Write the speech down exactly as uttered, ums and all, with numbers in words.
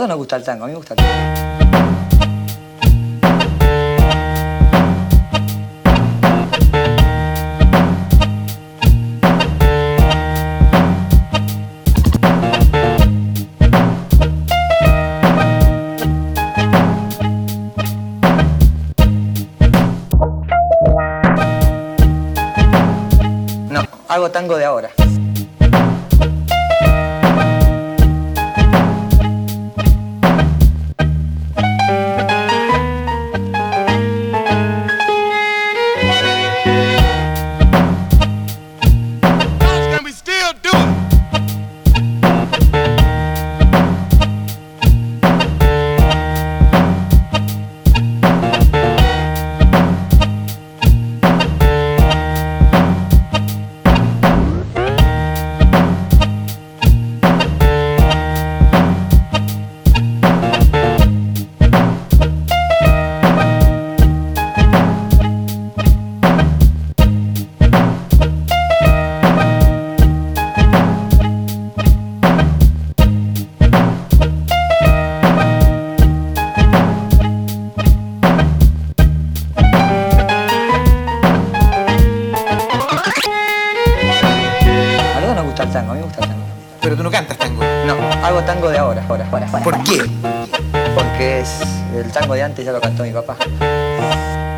nos gusta el tango, a mí me gusta el tango. No, hago tango de ahora. El tango, a mí me gusta el tango. Pero tú no cantas tango. No, hago tango de ahora, ahora, ahora. ¿Por qué? Porque es el tango de antes ya lo cantó mi papá.